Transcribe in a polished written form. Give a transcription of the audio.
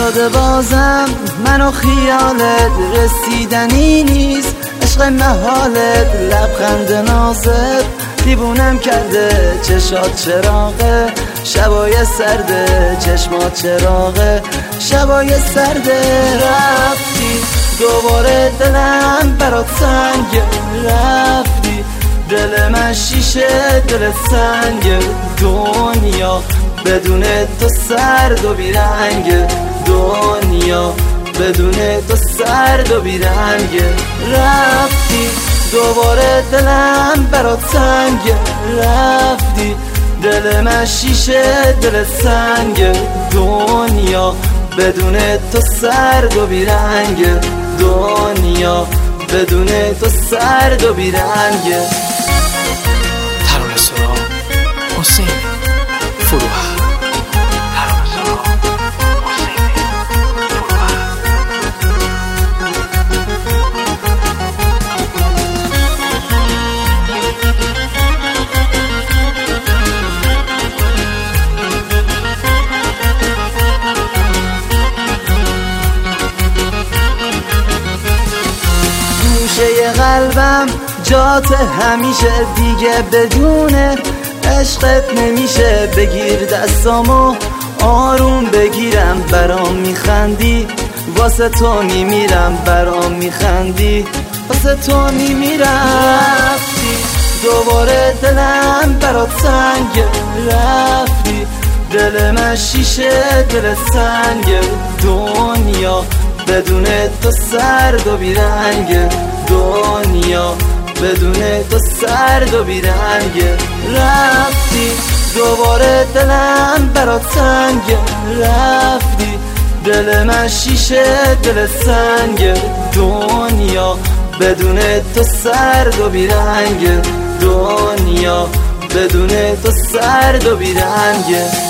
نشده بازم منو خیالت رسیدنی نیست، عشق محالت لبخند نازت دیوونم کرده، چشات چراغه شبای سرده، چشمات چراغه شبای سرده. رفتی دوباره دلم برات سنگ، رفتی دل من شیشه دل سنگ، دنیا بدون تو سرد و بیرنگ، دنیا بدون تو سرد و بیرنگ. رفتی دوباره دلم برات سنگ، رفتی دل من شیشه دل سنگ، دنیا بدون تو سرد و بیرنگ، دنیا بدون تو سرد و بیرنگ. ترانه سرا حسین فروغ. گوشه قلبم جات همیشه دیگه، بدون عشقت نمیشه. بگیر دستامو آروم بگیرم، برام میخندی واسه تو میمیرم، برام میخندی واسه تو میمیرم. رفتی دوباره دلم برات سنگ، رفتی دل من شیشه دل سنگ، دنیا بدون تو سرد و بیرنگ، دنیا بدون تو سرد و بیرنگ. رفتی دوباره دلم برات سنگ، رفتی دل من شیشه دل سنگ، دنیا بدون تو سرد و بیرنگ، دنیا بدون تو سرد و بیرنگ.